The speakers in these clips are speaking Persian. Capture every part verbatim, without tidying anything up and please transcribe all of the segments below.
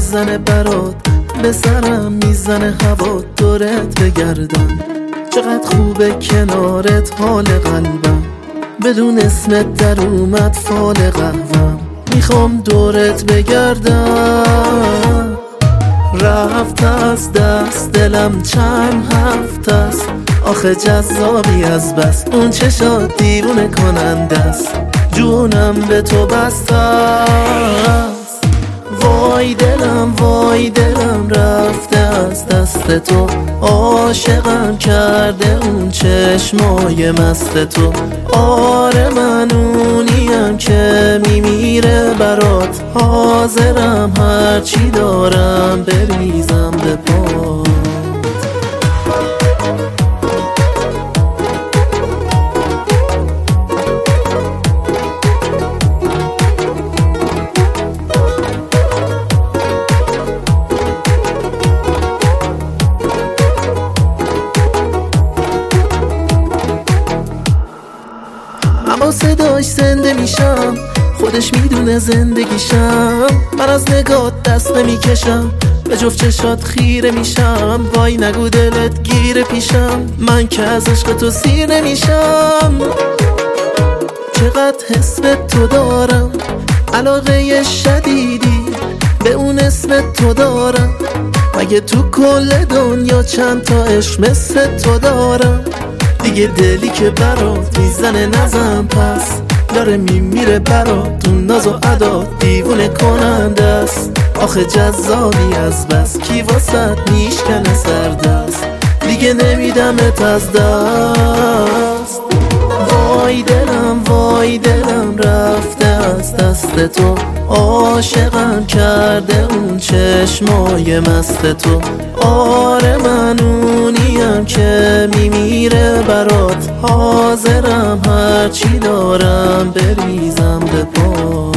میزنه برات، به سرم میزنه هوا دورت بگردم. چقدر خوبه کنارت حال قلبم، بدون اسمت در اومد فال قهوم. میخوام دورت بگردم، رفت از دست دلم چند هفته است. آخه جذابی از بس، اون چشات دیوونه کننده است. جونم به تو بسته است. وای دلم وای دلم رفته از دست تو. عاشقم کرده اون چشمای مست تو. آره من اونیم که میمیره برات، حاضرم هرچی دارم بریزم به پات. اما صداش زنده میشم، خودش میدونه زندگیشم. من از نگات دست نمیکشم، به جفت چشات خیره میشم. وای نگو دلت گیره پیشم، من که از عشق تو سیر نمیشم. چقدر حس به تو دارم، علاقه شدیدی به اون اسم تو دارم. مگه تو کل دنیا چند تا عشق مثل تو دارم؟ دیگه دلی که برات میزنه نزن پس، داره میمیره برات تو ناز و ادا دیوونه کننده است. آخه جذابی از بس، کی واسط میشکنه سردست، دیگه نمیدمت از دست. وای دلم وای دلم رفته از دست تو. عاشقم کرده اون چشمای مست تو. آره من اونیم که میمیره برات، حاضرم هرچی دارم بریزم به پات.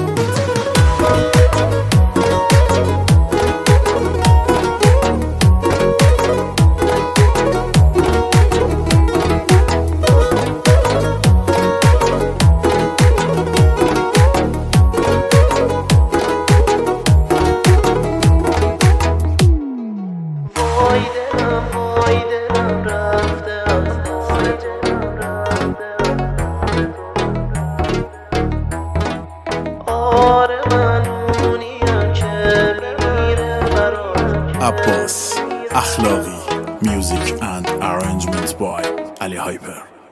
وای دلم وای دلم رفته از دست تو. آره من اونیم که میمیره برات. عباس اخلاقی. Music and arrangement by Ali Hyper.